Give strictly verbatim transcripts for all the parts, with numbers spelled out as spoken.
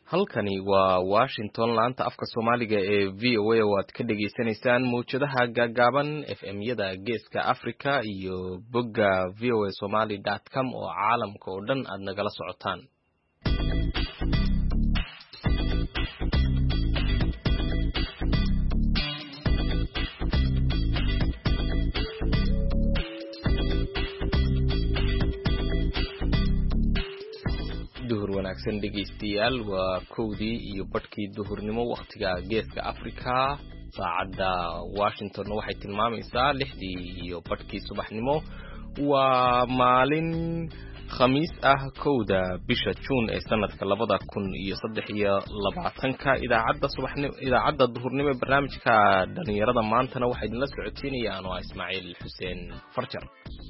Halkani waa Washington laanta afka Soomaaliga ee V O A oo aad ka dhageysanaysaan muujadaha gaagaaban F M-yada Geeska Afrika iyo bogga v o a somali dot com oo caalamka oo dhan aad nagala socotaan. duhur wanaagsan dhegeystayaal waa kowdii iyo badhkii duhurnimo waqtiga Geeska Afrika saacadda Washington waxay tilmaamaysaa lixdii iyo badhkii subaxnimo waa maalin khamiis ah kowda bisha June ee sanadka labada kun iyo saddex iyo labaatanka idaacadda subaxnimo idaacadda duhurnimo ee barnaamijka dhalinyarada maantana waxay idinla socodsiinayaan oo Ismaaciil Xuseen Farjar.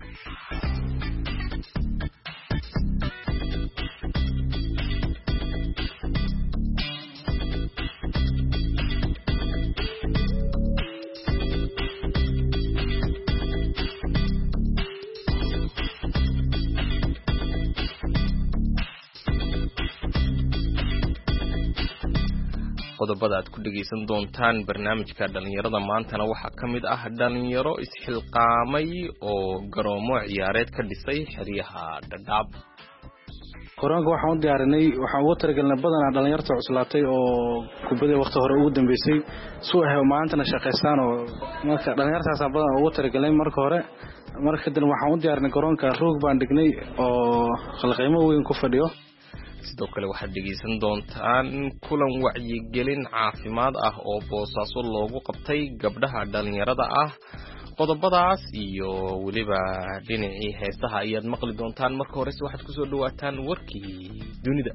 qodobada aad ku dhageysan doontaan barnaamijka dhalinyarada maantana waxaa ka mid ah dhalinyaro isxilqaamay oo garoomo ciyaareed ka dhisay xeryaha Dadaab. Koranka waxaan u diyaarinay waxaan ugu talagalnay badanaa dhalinyarta cuslaatay oo kubadda waqti hore ugu dambeysay soo ah maantana shaqeystaan oo marka dhalinyartaas badan ugu talagalnay marka hore marka kadib waxaan u diyaarinay garoonka roog baan dhignay oo qalqeymo weyn ku fadhiyo. sidoo kale waxaad dhegeysan doontaan kulan wacyigelin caafimaad ah oo Boosaaso loogu qabtay gabdhaha dhalinyarada ah. qodobadaas iyo weliba dhinacii heesaha ayaad maqli doontaan. marka hore waxaad ku soo dhawaataan warkii dunida.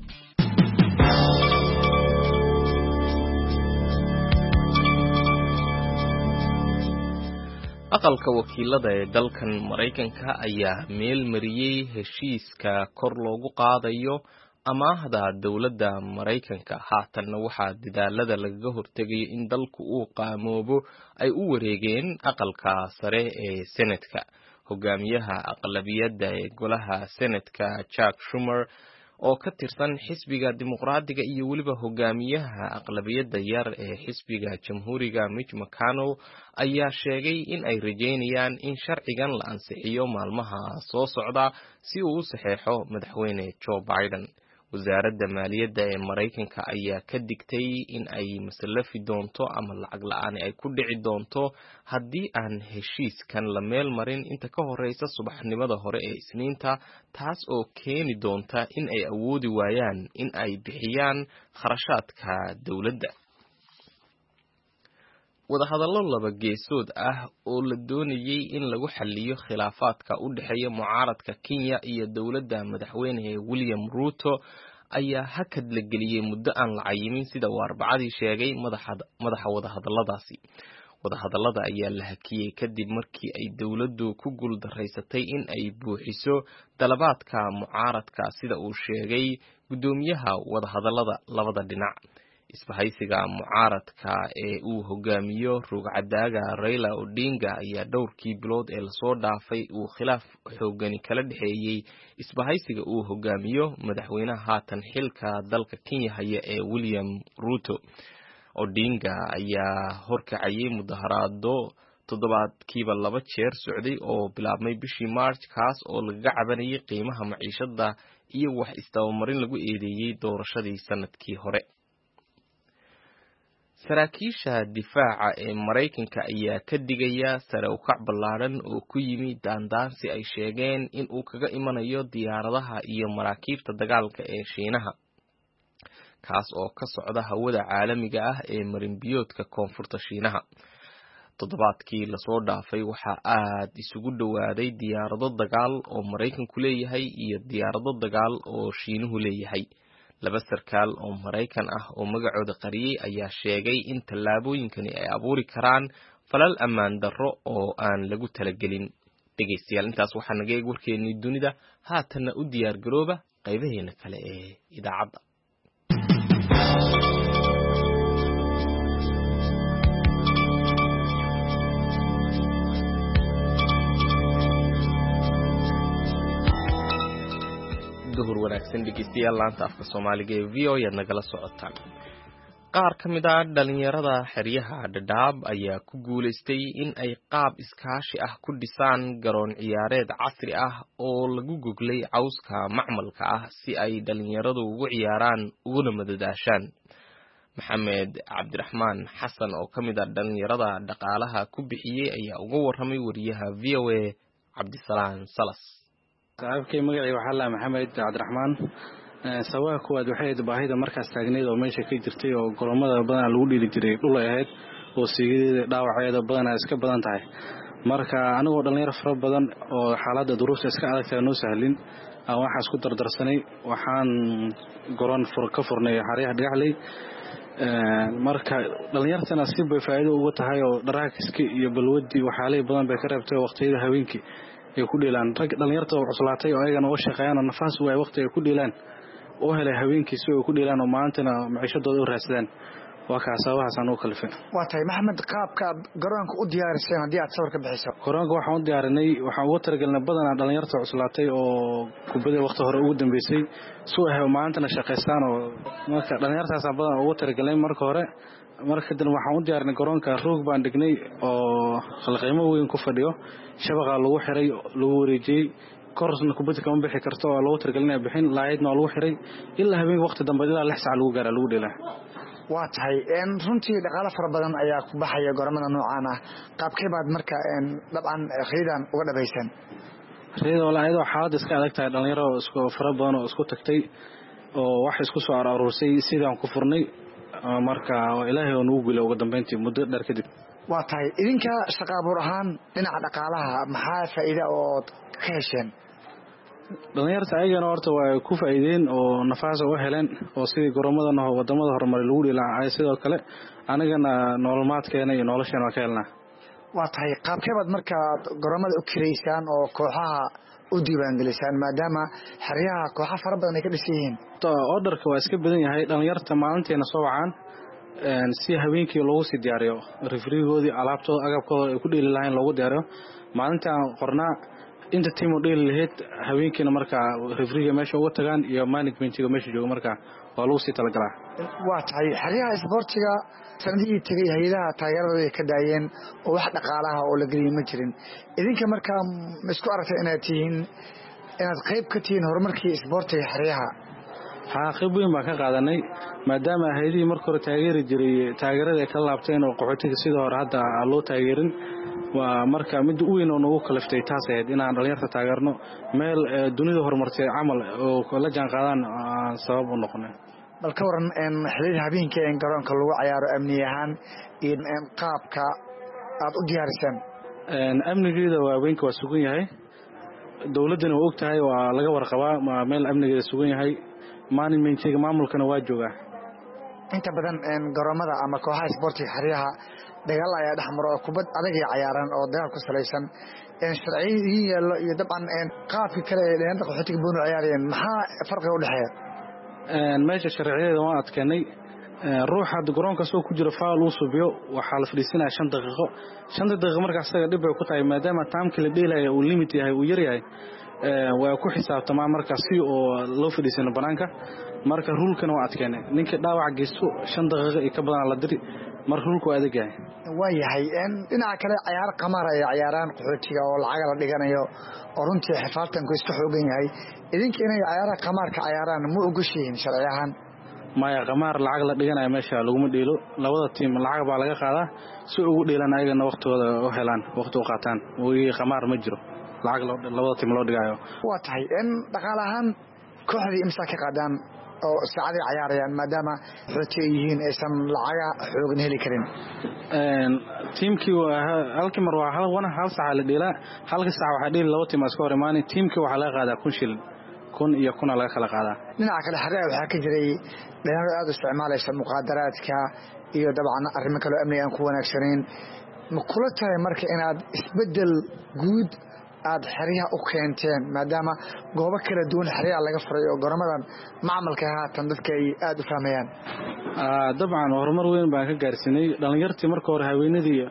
aqalka wakiilada ee dalkan Mareykanka ayaa meel mariyay heshiiska kor loogu qaadayo amaahda dawladda Mareykanka. haatanna waxaa dadaalada lagaga hortagay in dalku uu qaamoobo ay u wareegeen aqalka sare ee Senatka. hogaamiyaha aqlabiyadda ee golaha Senatka Chuck Schumer oo ka tirsan xisbiga dimuqraadiga iyo weliba hogaamiyaha aqlabiyadda yar ee xisbiga jamhuuriga Mitch McConnell ayaa sheegay in ay rajeynayaan in sharcigan la ansixiyo maalmaha soo socda si uu u saxeexo madaxweyne Joe Biden. wasaaradda maaliyadda ee Mareykanka ayaa ka digtay in ay masallafi doonto ama lacag la'aan ay ku dhici doonto haddii aan heshiiskan la meel marin inta ka horeysa subaxnimada hore ee Isniinta, taas oo keeni doonta in ay awoodi waayaan in ay bixiyaan kharashaadka dawladda. wadahadallo laba geesood ah oo la doonayay in lagu xalliyo khilaafaadka u dhexeeya mucaaradka Kenya iyo dawladda madaxweyne William Ruto ayaa hakad la geliyay muddo aan la cayimin sida uu Arbacadii sheegay madaxa madaxa wadahadalladaasi. wadahadallada ayaa la hakiyay kadib markii ay dawladdu ku guuldareysatay in ay buuxiso dalabaadka mucaaradka sida uu sheegay gudoomiyaha wadahadallada labada dhinac. isbahaysiga mucaaradka ee uu hogaamiyo rugcadaaga Raila Odinga ayaa dhowrkii bilood ee lasoo dhaafay uu khilaaf xoogani kala dhexeeyay isbahaysiga uu hogaamiyo madaxweynaha haatan xilka dalka Kenya haya ee William Ruto. Odinga ayaa horkacayay mudaharaado toddobaadkiiba laba jeer socday oo bilaabmay bishii March kaas oo laga cabanayay qiimaha maciishada iyo wax isdabamarin lagu eedeeyay doorashadii sanadkii hore. saraakiisha difaaca ee Mareykanka ayaa ka digaya sare u kac ballaaran oo ku yimi daandaansi ay sheegeen in uu kaga imanayo diyaaradaha iyo maraakiibta dagaalka ee Shiinaha, kaas oo ka socda hawada caalamiga ah ee marinbiyoodka koonfurta Shiinaha. toddobaadkii lasoo dhaafay waxaa aad isugu dhawaaday diyaarado dagaal oo Mareykanku leeyahay iyo diyaarado dagaal oo Shiinuhu leeyahay. laba sarkaal oo Mareykan ah oo magacooda qariyay ayaa sheegay in tallaabooyinkani ay abuuri karaan falal ammaan darro oo aan lagu talagelin. dhegeystayaal intaas waxaa naga eeg warkeennii dunida. haatanna u diyaar garooba qaybaheena kale ee idaacadda. duhur wanaagsan dhegeystayaal laanta afka Soomaaliga ee V O A nagala socotaan. Qaar ka mid ah dhalinyarada xeryaha Dadaab ayaa ku guuleystay in ay qaab iskaashi ah ku dhisaan garoon ciyaareed casri ah oo lagu goglay cawska macmalka ah si ay dhalinyaradu ugu ciyaaraan uguna madadaashaan. Maxamed Cabdiraxmaan Xasan oo ka mid ah dhalinyarada dhaqaalaha ku bixiyay ayaa uga warramay wariyaha V O A Cabdisalaan Salas. Saabkay magacii waxa la Maxamed Cabdiraxmaan sawaha kuwaad waxay baahida markaas taagneed oo meesha ka jirtay oo goromada badan lagu dhili jiray dhul ay ahayd oo sigeeda dhaawaceeda badan iska badan tahay marka anigoo dhalinyaro fara badan oo xaaladda duruus iska adagtahay noo sahlin aan waxa isku dardarsanay waxaan goron fur ka furnay xariiq dhagaxley marka dhalinyartana si bay faa'iido ugu tahay oo daraakiski iyo balwadi waxaalay badan bay ka reebtay waqtiyada haweenkii ay ku dhilaan rag dhalinyarta oo cuslaatay oo ayagana oo shaqeeyaan nafaas way waqti ay ku dhilaan oo helay haweenkii si ay ku dhilaan oo maantana maciishadooda u raadsadaan waa ka sawaxan oo kalfin waa tahay Maxamed qaabka garoonka u diyaarisay hadii aad sawir ka bixiso garoonka waxaan u diyaarinay waxaan ugu talagalnay badan dhalinyarta cuslaatay oo kubada waqti hore ugu dambeysay soo ah maantana shaqeystaan oo marka dhalinyartaas badan ugu talagalnay marka hore marka dan waxaan u diyaarinay garoonka roog baan dhignay oo qalqeymo weyn ku fadhiyo shabaqa lagu xiray lagu wareejiyay korsna kubada kama bixi karto oo lagu talagalnay bixin laayidna lagu xiray ilaa habeen waqti dambe ilaa lix saac lagu gaaro lagu dheelaa waa tahay in runtii dhaqaale fara badan ayaa ku baxaya garoomada noocaan ah qaabkee baad marka in dabcan khaydan uga dhabaysan khayda wala ayado xaalad iska adagtahay dhalinyaro isku fara badan oo isku tagtay oo wax isku soo aruursay sidaan ku furnay marka ilaahay oo nagu guulay ugu dambeyntii muddo dheer kadib waa tahay idinka shaqo abuur ahaan dhinaca dhaqaalaha maxaa faa'iido oo ka hesheen dhalinyarta ayagana horta way ku faa'iideen oo nafaas oo heleen oo sidii garoomada wadamada horumar lagu dhilaa sidoo kale anagana nolomaadkeena iyo nolosheena waa ka helnaa waa tahay qaabkee baad marka garoomada u kireysaan oo kooxaha u diiwaangelisaan maadaama xeryaha kooxo fara badan ay ka dhisan yihiin orderka waa iska badan yahay dhalinyarta maalinteena soo wacaan si habeenkii loogu sii diyaariyo refrigoodii alaabtooda agabkooda ay ku dhili lahayn loogu diyaariyo maalintaan qornaa inta team oo dhili lahayd habeenkiina marka refriga meesha uga tagaan iyo managementiga meesha jooga marka waa lagu sii talagalaa waa tahay xeryaha isboortiga sanadihii tagay hay'adaha taageerada ay ka daayeen oo wax dhaqaalaha oo la geliyay ma jirin idinka marka ma isku aragtay inaad tihiin inaad qayb ka tihiin horumarkii isboortiga xeryaha haa qayb weyn baan ka qaadanay maadaama hay'adihii marka hore taageeri jiray taageerada ay ka laabteen oo qaxootiga sidoo hore hadda loo taageerin waa marka mid weyn oo nagu kaliftay taas ahayd inaan dhalinyarta taageerno meel dunida horumartay camal oo la jaan qaadaan sabab u noqonay bal ka waran in xilliga habeenkii in garoonka lagu ciyaaro amni ahaan iyo in qaabka aad u diyaarisaan amnigeeda waa habeenkii waa sugan yahay dawladana waa ogtahay waa laga warqabaa meel amnigeeda sugan yahay managementiga maamulkana waa joogaa inta badan in garoomada ama kooxaha isboortiga xeryaha dagaal ayaa dhexmaro oo kubad adag ay ciyaaraan oo dagaal ku salaysan in sharciyadii yeelo iyo dabcan in qaabkii kale ee dhinaca qaxootiga boonu ciyaarayeen maxaa farqi u dhaxeeya een meesha sharciyeeda waan adkeynay ruuxa garoonka soo ku jira faal uu subiyo waxa la fadhiisanayaa shan daqiiqo shan daqiiqo markaas asaga dib ay ku tahay maadaama taamkii la dheelayo uu limit yahay uu yar yahay waa ku xisaabtamaa markaas si oo loo fadhiisano banaanka marka rulkana waa adkeynay ninka dhaawac geysto shan daqiiqo iyo ka badan la diri mar rulku adag yahay waa yahay in dhinaca kale ciyaar qamar ay ciyaaraan qaxootiga oo lacag la dhiganayo oo runtii xifaaltanku iska xoogan yahay idinka inay ciyaaraha qamarka ciyaaraan ma ogoshiin sharciyahan maya qamar lacag la dhiganayo meesha lagu ma dheelo labada team lacag baa laga qaadaa si ugu dheelan ayagana waqtigooda u helaan waqti u qaataan wii qamar ma jiro lacag labada team loo dhigayo waa tahay in dhaqaalahan kooxdii imsa ka qaadaan oo saacadii ciyaarayaan maadaama xootiga yihiin aysan lacaga xoogna heli karin een teamkii waa halkii mar waa hal wana hal saac la dheelaa halka saac waxa dheeli laba team iska hor imaanay teamkii waxa laga qaadaa kun shilin kun iyo kun laga kala qaadaa dhinaca kale xagaa waxa ka jiray dhalinyaro aad u isticmaalaysa muqaadaraadka iyo dabcan arrimo kale amni aan ku wanaagsaneyn ma kula tahay marka inaad isbedel guud aad xariyaha u keenteen maadaama goobo kala duwan xariyaha laga furay oo goramadan macmalka haatan dadka ay aad u fahmayaan ah dabcan horumar weyn baan ka gaarsinay dhalinyartii marka hore haweenadii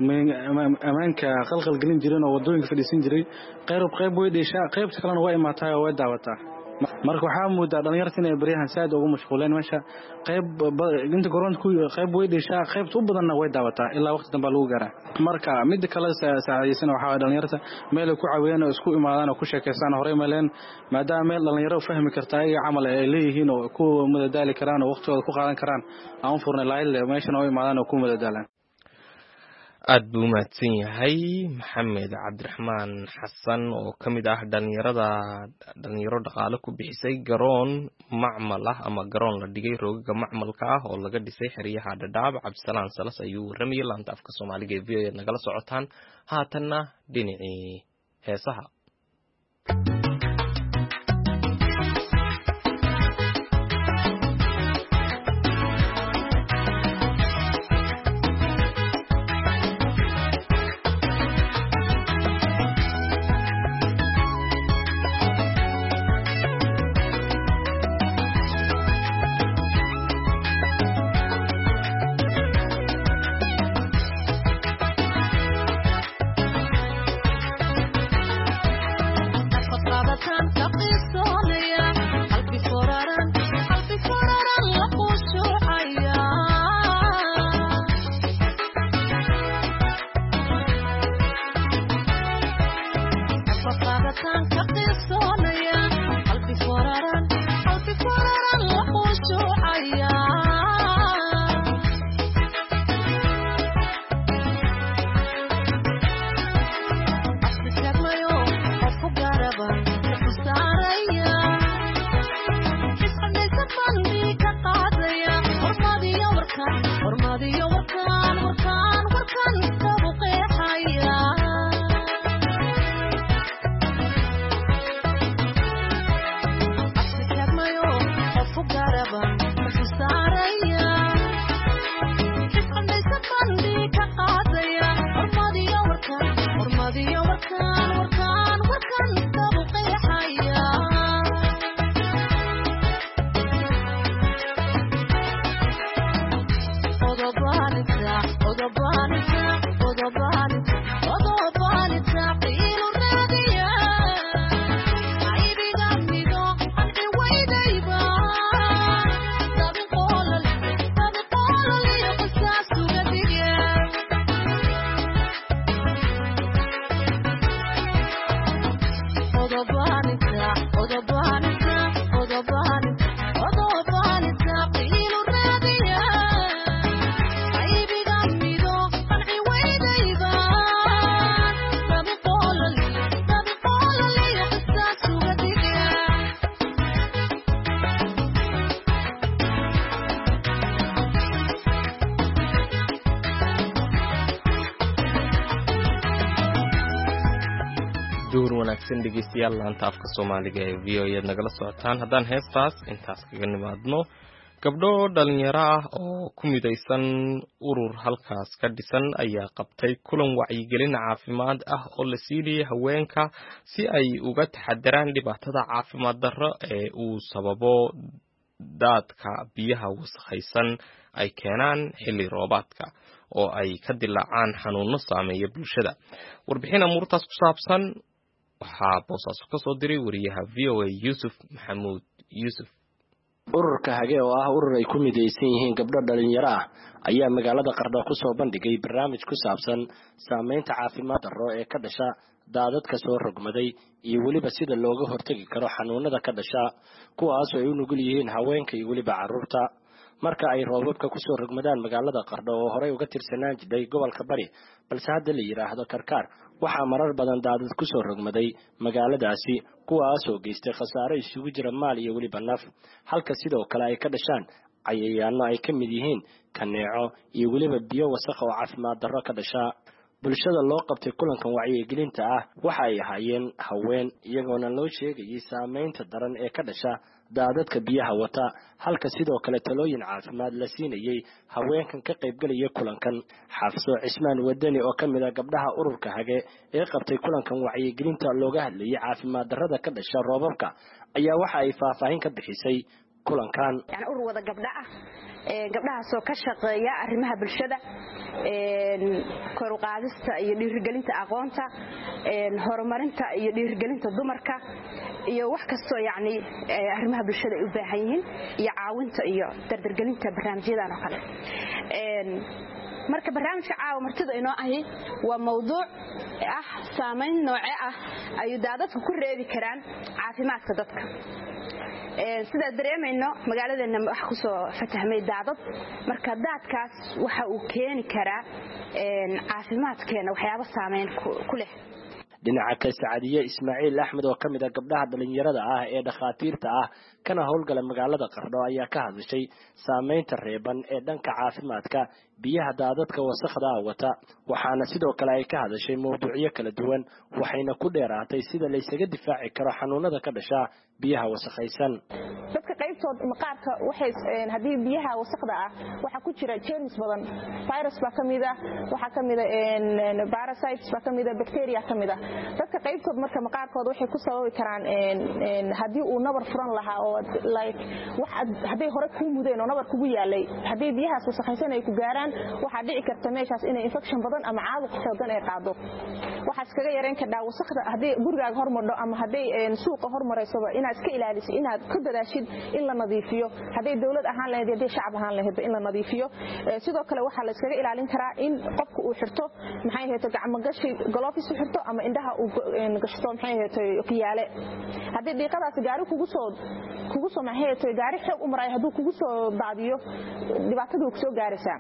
amaanka qalqal gelin jireen oo wadooyinka fadhiisan jiray qayb qayb way dheeshaa qaybta kalena waa imaataa oo way daawataa marka waxaa moodaa dhalinyarta inay baryahan saad ugu mashquuleen meesha qayb inta garoonku qayb way dhishaa qayb u badanna way daawataa ilaa waqti dambe lagu gaaraa marka mid kale saacadiisana waxa dhalinyarta meel ku caawiyaan oo isku imaadaan oo ku sheekeystaan horey meeleen maadaama meel dhalinyaro fahmi kartaa ay amal ay leeyihiin oo ku madadaali karaan oo waqtigooda ku qaadan karaan aan furnay laayl meeshan oo imaadaan oo ku madadaalaan aad buu mahadsan yahay maxamed cabdiraxmaan xasan oo ka mid ah dhalinyarada dhalinyaro dhaqaale ku bixisay garoon macmal ah ama garoon la dhigay roogaga macmalka ah oo laga dhisay xeryaha Dhadhaab. Cabdisalaan Salas ayuu warramayay laanta afka Soomaaliga ee V O A nagala socotaan haatanna dhinacii heesaha. dhegeystayaal laanta afka Soomaaliga ee V O A nagala socotaan haddaan heestaas intaas kaga nimaadno gabdho dhalinyaro ah oo ku midaysan urur halkaas ka dhisan ayaa qabtay kulan wacyigelin caafimaad ah oo la siiyay haweenka si ay uga taxadaraan dhibaatada caafimaad darro ee uu sababo daadka biyaha wasakhaysan ay keenaan xilli roobaadka oo ay ka dilaacaan xanuuno saameeya bulshada. warbixin amuurtaas ku saabsan waxaa boosaaso ka soo diray wariyaha V O A Yusuf Maxamuud Yusuf. ururka hage oo ah urur ay ku midaysan yihiin gabdho dhalinyaro ah ayaa magaalada Qardho ku soo bandhigay barnaamij ku saabsan saameynta caafimaad darro ee ka dhasha daadadka soo rogmaday iyo waliba sida looga hortagi karo xanuunada ka dhasha kuwaas oo ay u nugul yihiin haweenka iyo waliba carruurta. marka ay roobabka ku soo rogmadaan magaalada Qardho oo horey uga tirsanaan jiray gobolka Bari balse hadda la yiraahdo Karkaar waxaa marar badan daadad ku soo rogmaday magaaladaasi kuwaas oo geystay khasaare isugu jira maal iyo waliba naf halka sidoo kale ay ka dhashaan cayayaano ay ka mid yihiin kaneeco iyo waliba biyo wasakh oo caafimaad darro ka dhasha. bulshada loo qabtay kulankan wacyigelinta ah waxa ay ahaayeen haween iyagoona loo sheegayay saameynta daran ee ka dhasha daadadka biyaha wata halka sidoo kale talooyin caafimaad la siinayay haweenkan ka qayb galaya kulankan. Xafso Cismaan Wadani oo kamid ah gabdhaha ururka hage ee qabtay kulankan wacyigelinta looga hadlayay caafimaad darrada ka dhasha roobabka ayaa waxa ay faahfaahin ka bixisay kulankan yani urur wada gabdha ah ee gabdhahaasoo ka shaqeeya arrimaha bulshada ee kor u qaadista iyo dhiirigelinta aqoonta ee horumarinta iyo dhiirigelinta dumarka iyo wax kasto yani arrimaha bulshada u baahan yihiin iyo caawinta iyo dardargelinta barnaamijyadan oo kale ee marka barnaamijka caawa martida inoo ahi waa mawduuc ah saameyn nooce ah ay daadadku ku reebi karaan caafimaadka dadka ee sida dareemayno magaaladeena wax ku soo fatahmay daadad marka daadkaas waxa uu keeni karaa ee caafimaadkeena waxyaabo saameyn ku leh dhinaca ka Saacadiye Ismaaciil Axmed oo kamid ah gabdhaha dhalinyarada ah ee dhakhaatiirta ah kana howlgala magaalada Qardho ayaa ka hadashay saameynta reeban ee dhanka caafimaadka biyaha daadadka wasakhda wata waxaana sidoo kale ay ka hadashay mowduucyo kala duwan waxayna ku dheeraatay sida la isaga difaaci karo xanuunada ka dhasha biyaha wasakhaysan dadka qaybtood maqaarka waxay hadii biyaha wasakhda ah waxa ku jira germs badan virus ba kamida waxa kamida een parasites ba kamida bacteria kamida dadka qaybtood marka maqaarkooda waxay ku sababi karaan een hadii uu nabar furan lahaa oo like wax hadii hore ku mudeen oo nabar kugu yaalay hadii biyaha wasakhaysan ay ku gaaraan waxa dhici karta meeshaas in infection badan ama caabuq xoogan ay qaado waxa iskaga yareen ka dhaw wasakhda hadii gurigaaga hormaro ama hadii suuqa hormarayso inaad iska ilaaliso inaad ku dadaashid in la nadiifiyo hadii dawlad ahaan lahayd hadii shacab ahaan lahayd in la nadiifiyo sidoo kale waxa la iskaga ilaalin karaa in qofku uu xirto maxay ahayd gacmo gashi gloves xirto ama indhaha uu gashto maxay ahayd kiyaale hadii dhiiqadaas gaari kugu soo kugu soo maxay ahayd gaari xoog u maray haduu kugu soo daadiyo dhibaatadu ku soo gaaraysaa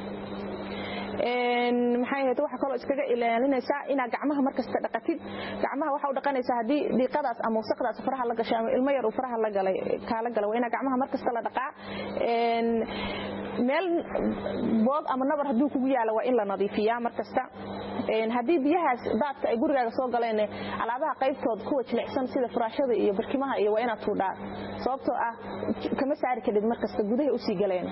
een maxay ahayd waxa kale iskaga ilaalinaysa ina gacmaha markasta dhaqatid gacmaha waxa u dhaqanaysa hadii dhiiqadaas ama wasaqdaas faraha la gashay ama ilmo yar uu faraha la galay kala galay ina gacmaha markasta la dhaqaa een meel boog ama nabar haduu kugu yaalo waa in la nadiifiyaa markasta een hadii biyahaas daadka ay gurigaaga soo galeen alaabaha qaybtood kuwa jilicsan sida furaashada iyo barkimaha iyo waa inaad tuudhaa sababtoo ah kama saari kadib markasta gudaha u sii galeen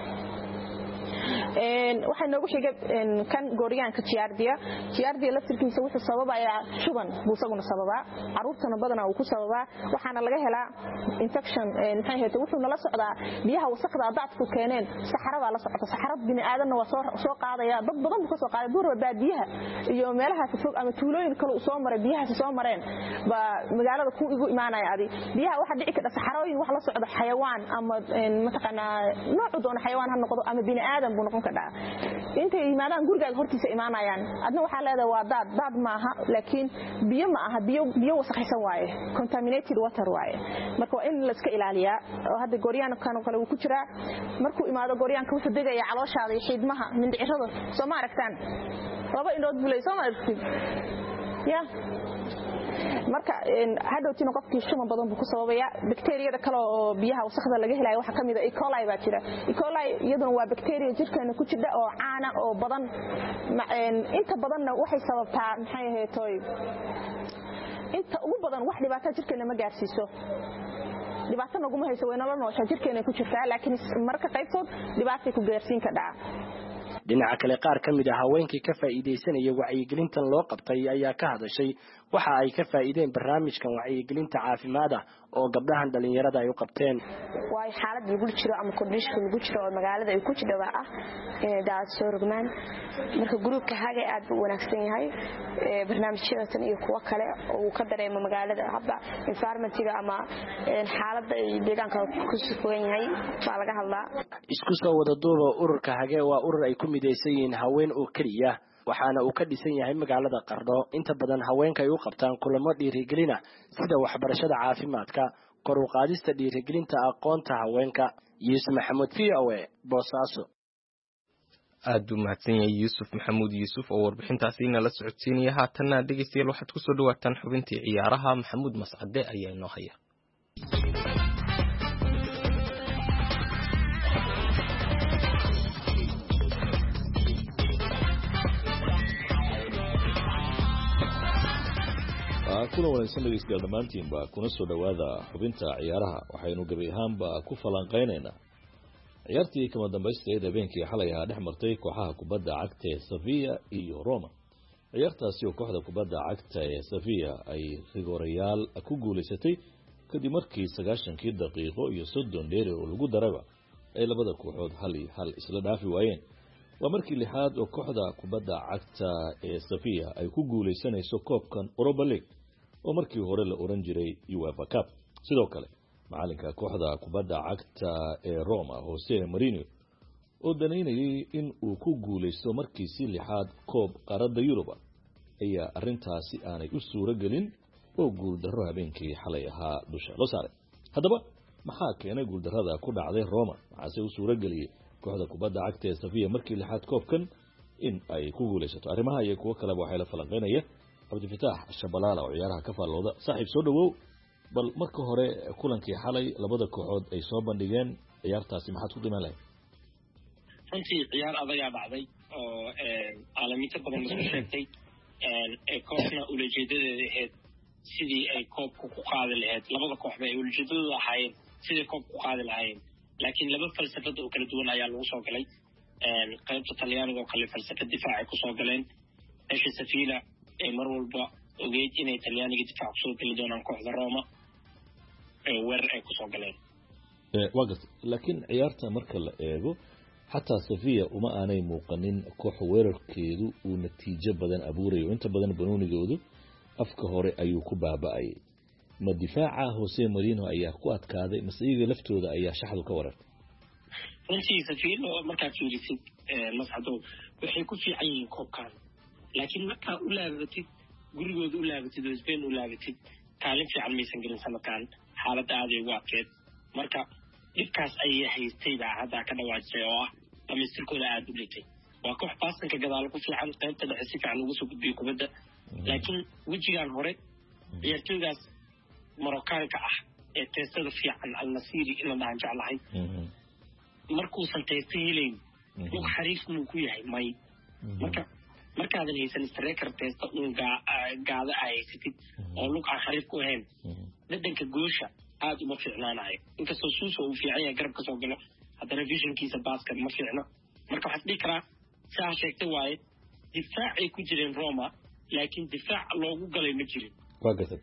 een waxa noogu xigay kan gooriyaanka ciyaardiya ciyaardiya laftirkiisa wuxuu sababayaa shuban buu isaguna sababaa caruurtana badanaa uu ku sababaa waxaana laga helaa infection een maxay ahayd wuxuu nala socdaa biyaha wasakhda daadku keeneen saxarada la socota saxarad bini aadanna waa soo soo qaadaya dad badan buu ka soo qaaday duur baadiyaha iyo meelaha fog ama tuulooyin kale uu soo maray biyaha soo mareen ba magaalada ku igu imaanaya adi biyaha waxa dhici kara saxarooyin wax la socda xayawaan ama mataqana nooc doon xayawaan ha noqdo ama bini aadan buu noqon karaa inta iimaadaan gurigaaga hortiisa iimaanayaan adna waxa leedahay waa daad daad maaha laakiin biyo ma aha biyo biyo wasakhaysan waaye contaminated water waaye marka waa in la iska ilaaliyaa oo hadda gooryaanka kan kale uu ku jira markuu imaado gooryaanka wuxuu degaya calooshaada iyo xiidmaha mindhicirada soo ma aragtaan laba indhood bulay soo ma aragtid ya marka hadhowtina qofkii shuma badan buu ku sababaya bakteeriyada kale oo biyaha wasakhda laga helayo waxa kamid ah E. coli baa jira E. coli iyaduna waa bakteeriya jirkeena ku jira oo caana oo badan inta badanna waxay sababtaa maxay ahayd inta ugu badan wax dhibaato jirkeena ma gaarsiiso dhibaato naguma hayso way nolol noosha jirkeena ku jirtaa laakiin marka qaybtood dhibaato ku gaarsiin ka dhaca dhinaca kale qaar kamid ah haweenkii ka faa'iideysanaya wacyigelintan loo qabtay ayaa ka hadashay waxa ay ka faa'iideen barnaamijkan wacyigelinta caafimaadka oo gabdhahan dhalinyarada ay u qabteen way xaalad lagu jiro ama condition lagu jiro oo magaalada ay ku jiro ah ee daad soo rogmaan marka gruubka haga aad u wanaagsan yahay barnaamijyadan iyo kuwa kale oo ka dareemo magaalada habba environmentiga ama xaaladda ay deegaanka ku sugan yahay baa laga hadlaa isku soo wada duuba ururka hage waa urur ay ku mideysan yihiin haween oo kaliya waxaana uu ka dhisan yahay magaalada Qardho inta badan haweenka ay u qabtaan kulamo dhiirigelin ah sida waxbarashada caafimaadka kor u qaadista dhiirigelinta aqoonta haweenka Yuusuf Maxamuud V O A Boosaaso aad u mahadsan yahay Yuusuf Maxamuud Yuusuf oo warbixintaasi nala socodsiinaya haatana dhageystayaal waxaad ku soo dhawaataan xubintii ciyaaraha Maxamuud Mascade ayaa inoo haya kuna wanaagsan dhegeystayaal dhammaantiinba kuna soo dhawaada xubinta ciyaaraha waxaynu gabi ahaanba ku falanqaynaynaa ciyaartii kama dambaysteed habeenkii xalay ahaa dhex martay kooxaha kubadda cagta ee Sevilla iyo Roma ciyaartaasi oo kooxda kubadda cagta ee Sevilla ay rigoorayaal ku guuleysatay kadib markii sagaashankii daqiiqo iyo soddon dheeri oo lagu daraba ay labada kooxood hal iyo hal isla dhaafi waayeen waa markii lixaad oo kooxda kubadda cagta ee Sevilla ay ku guuleysanayso koobkan Europa League oo markii hore la oran jiray UEFA Cup sidoo kale macalinka kooxda kubadda cagta ee Roma Jose Mourinho oo daneynayay in uu ku guuleysto markii si lixaad koob qaarada Yurub ayaa arintaasi aanay u suura gelin oo guul darro habeenkii xalay ahaa dusha loo saaray haddaba maxaa keenay guul darrada ku dhacday Roma maxaase u suura geliyay kooxda kubadda cagta ee Sevilla markii lixaad koobkan in ay ku guuleysato arrimaha iyo kuwa kale waxay la falanqeynaya Abdi Fataax Shabalala oo ciyaaraha ka faalooda saaxiib soo dhawow bal marka hore kulankii xalay labada kooxood ay soo bandhigeen ciyaartaasi maxaad ku qiimeyn lahayd runtii ciyaar adagaa dhacday oo caalamiinta badan isku sheegtay ee kooxna ulajeedadeeda ahayd sidii ay koobka ku qaadi lahayd labada kooxba ay ulajeedadooda ahaayeen sidii koobka ku qaadi lahaayeen laakiin laba falsafad oo kala duwan ayaa lagu soo galay qaybta talyaaniga oo kale falsafad difaac ay kusoo galeen meesha Sevilla ee mar walba ogeyd inay talyaaniga difaac kusoo geli doonaan kooxda Roma ee weerar ay kusoo galeen wagat laakiin ciyaarta marka la eego حتى سفيا وما أنا موقنين كوح ويرك كيدو ونتيجة بدن أبوري وإنت بدن بنوني جودو أفكهوري أيوكو بابا أي ما الدفاع هوسيه مورينو أيه قوات كذا مسيجي لفتو ذا أيه شحذو كورك runtii Sevilla markaa fiirisid masxado waxay ku fiican yihiin koobkan laakiin markaa u laabatid gurigooda u laabatid oo Spain u laabatid kaalin fiican maysan gelin sanadkan xaaladda aad ay u adkeed marka dhibkaas ay haystay baa hadda ka dhawaajay oo ah dhamaystirkooda aad u dhigtay waa koox baasanka gadaal ku fiican qaybta dhexe si fiican ugu soo gudbiyay kubadda laakiin wejigan hore ciyaartooydaas Maroccaanka ah ee teestada fiican al-Nasiri ina dhahan jeclahay markuu santeystay hilayn uu xariif muu ku yahay may marka markaadan haysan striker teesta uu gaada haysatid oo lug aan xariif ku ahayn dhadhanka goosha aad uma fiicnaanayo inkastoo Suso uu fiican yahay garabka soo galo haddana visionkiisa basket ma fiicna marka waxaad dhihi karaa saa sheegtay waaye difaacay ku jireen Roma laakiin difaac loogu galay ma jirin waa gatay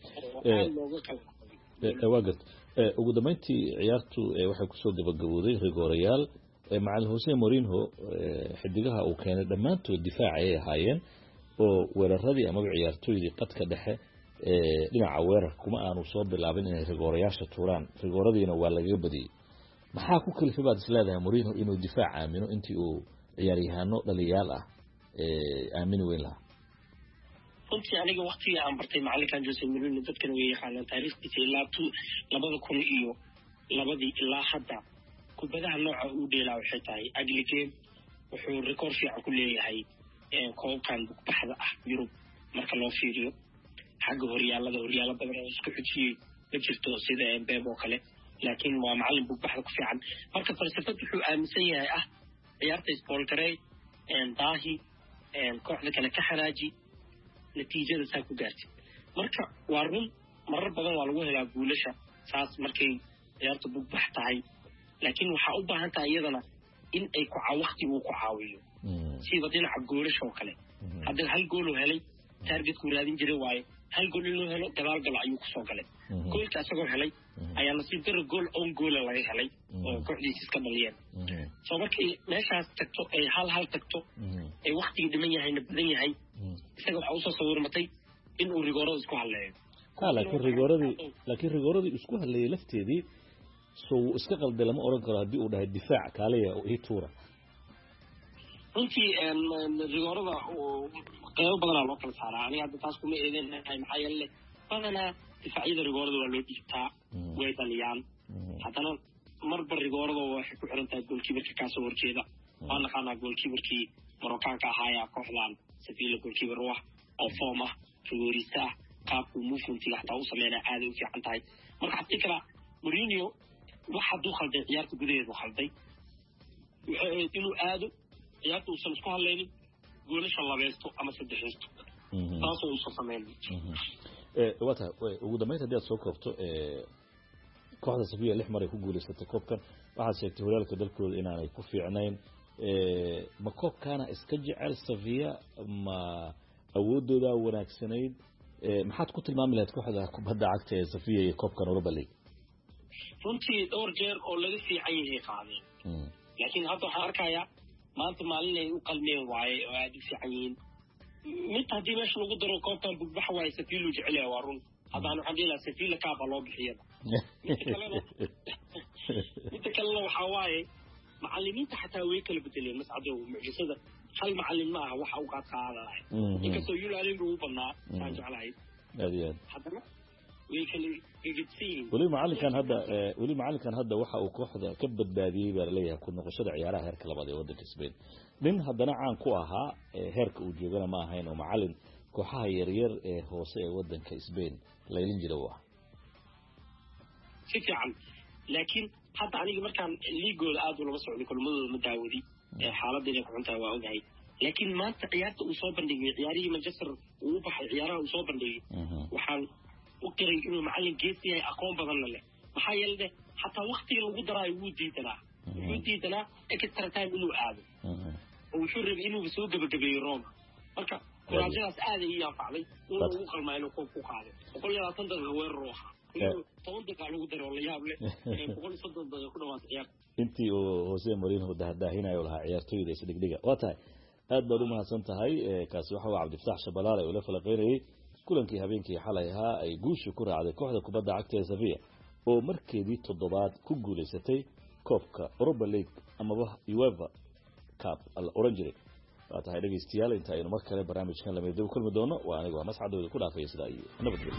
ee waa gatay ugu dambeyntii ciyaartu waxay ku soo gabagabowday rigoorayaal macallin Jose Mourinho xidigaha uu keenay dhamaantood difaac ay ahaayeen oo weeraradii ama ciyaartooydii qadka dhexe ee dhinaca weerar kuma aanu soo bilaabin inay rigoorayaasha tuuraan rigoradiina waa laga badiyay maxaa ku kalifay baad isleedahay Mourinho inuu difaac aamino intii uu ciyaaryahanno dhaliyaal ah ee aamin weyn lahaa runtii aniga waqtiga aan bartay macallinkan Jose Mourinho dadkan way yaqaanaan taariikhdiisa ilaa labada kun iyo labadii ilaa hadda kubadaha nooca uu dheelaa waxay tahay ugly game wuxuu record fiican ku leeyahay koobkan baxda ah Yurub marka loo fiiriyo xagga horyaalada horyaalo badan oo isku xujiyay ma jirto sida Mbappe oo kale laakiin waa macallin bugbaxda ku fiican marka falsafad wuxuu aaminsan yahay ah ciyaarta Spoltray en Dahi en kooxda kale ka xanaaji natiijada saa ku gaartay marka waa run marar badan waa lagu helaa guulasha saas markay ciyaarta bugbax tahay laakiin waxa u baahan tahay iyadana in ay ku waqti uu ku caawiyo sida dhinaca goolasha oo kale hadda hal gool oo helay target ku raadin jiray waaye hal gool inuu helo gadaal gal ayuu ku soo galay goolka asagoo helay ayaa nasiib darro gool on gool laga helay oo kooxdiisa iska dhaliyeen soo markii meeshaas tagto ay hal hal tagto ay waqtiga dhiman yahayna badan yahay isaga waxa uu soo sawirmatay in uu rigoorada isku haleeyo laakiin rigooradii laakiin rigooradii isku haleeyay lafteedii soo iska qalday lama oran karo hadii uu dhahay difaac kaaliya oo tuura runtii rigoorada qaybo badan loo kala saaraa aniga hadda taas kuma eedenahay maxaa yeelay badanaa difaacyada rigoorada waa loo dhigtaa way dhaliyaan haddana marba rigoorada waxay ku xiran tahay goalkeeperka kaasoo horjeeda waa naqaanaa goalkeeperkii Maroccaanka ahaaya kooxdan Sevilla goalkeeper ah oo form ah rigoorista ah qaabku movementiga xataa u sameynaa aad u fiican tahay marka hadii kala Mourinho waxa uu khalday ciyaarta gudaheeda khalday inuu aado ciyaarta uusan isku hadlaynin goolasha labeesto ama saddexeesto taasoo uu soo sameeyay ee wata ugu dambeynta hadii aad soo koobto ee kooxda Sevilla lix mar ay ku guuleysatay koobkan waxa sheegtay horyaalka dalkooda inaanay ku fiicnayn ee ma koobkana iska jecel Sevilla ma awoodooda wanaagsanayd maxaad ku tilmaami lahayd kooxda kubadda cagta ee Sofia iyo koobkan Europa League runtii dhowr jeer oo laga fiican yahay qaadeen laakiin hadda waxaan arkayaa maanta maalin ay u qalmeen waaye oo aad u fiican yihiin mid haddii meesha lagu daro koobkan bugbax waaye Sevilla jecel yahay waa run haddaan waxaan dhihi lahaa Sevilla kaaba loo bixiyada midda kalena waxaa waaye macallimiinta xataa way kala bedeleen mascado mucjisada hal macallin ma aha waxa uu qaad qaadanahay inkastoo Yulaalin uu banaa saan jeclahay haddana way kala gigidsiin weli macallinkan hadda weli macallinkan hadda waxa uu kooxda ka badbaadiyay baa leeyahay ku noqoshada ciyaaraha heerka labaad ee waddanka Spain nin haddana caan ku ahaa heerka uu joogana ma ahayn oo macallin kooxaha yaryar ee hoose ee waddanka Spain leelin jira waa si fiican laakiin hadda aniga markaan liigooda aad u laba socdo kulmadooda ma daawadi xaaladda inay ku xuntahay waa ogahay laakiin maanta ciyaarta uu soo bandhigay ciyaarihii Manchester uu baxay ciyaaraha uu soo bandhigay waxaan u qiray inuu macallin gees yahay aqoon badan leh maxaa yeelay xataa waqtiga lagu daraayo wuu diidanaa wuu diidanaa extra time inuu aado oo wuxuu rabay inuu soo gabagabeeyo Roma marka kuraajadaas aad ay anfacday inuu ugu qalmaa inuu koob ku qaado boqol iyo labaatan daqiiqo weerar oo toban daqiiqo lagu daro la yaab leh boqol iyo soddon daqiiqo ku dhawaad ciyaar intii uu Jose Mourinho dahdahinayo lahaa ciyaartooyda is dhigdhiga waa tahay aad baad u mahadsan tahay kaasi waxa uu Cabdifataax Shabalaale oo la falaqeynayay kulankii habeenkii xalay ahaa ay guusha ku raacday kooxda kubadda cagta ee Sevilla oo markeedii toddobaad ku guuleysatay koobka Europa League amaba UEFA Cup al Orange waa tahay dhageystayaal inta aynu mar kale barnaamijkan la meedo kulmi doono waa aniga waa mascadooda ku dhaafay sida ay nabadgelyo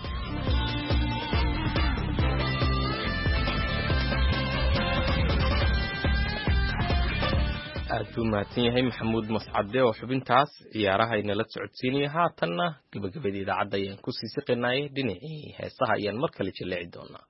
aad buu mahadsan yahay maxamuud mascade oo xubintaas ciyaaraha inala socodsiinaya haatanna gabagabada idaacadda ayaan ku sii siqinay dhinacii heesaha ayaan mar kale jaleeci doonaa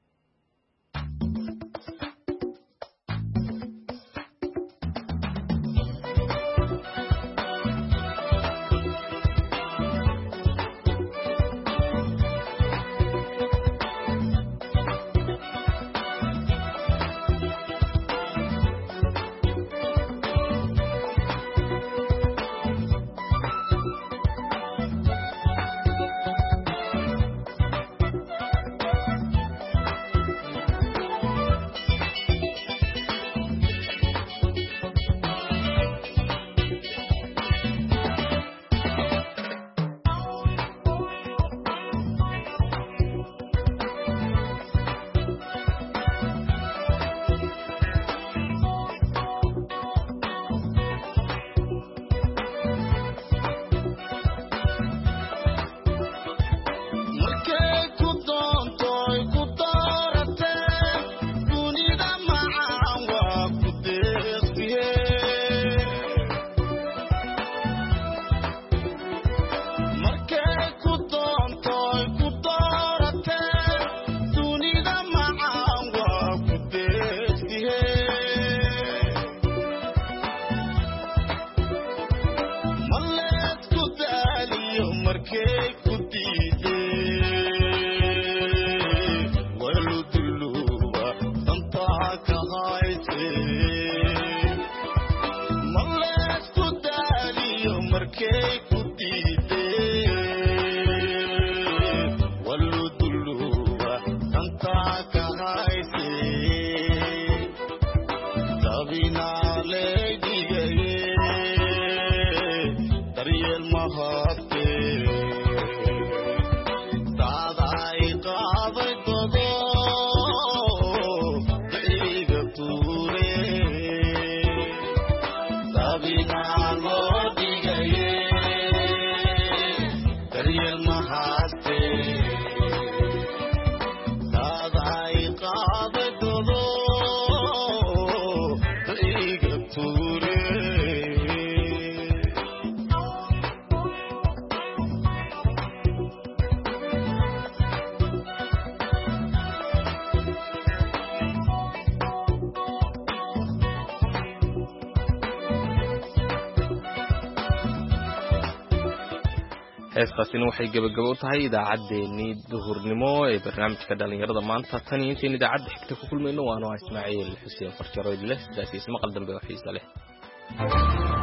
heestaasina waxay gabagabo u tahay idaacaddeenii duhurnimo ee barnaamijka dhalinyarada maanta tan iyo intayn idaacadda xigta ku kulmayno waana Ismaaciil Xuseen Farjaro leh sidaas ismaqal dambe oo xiiso leh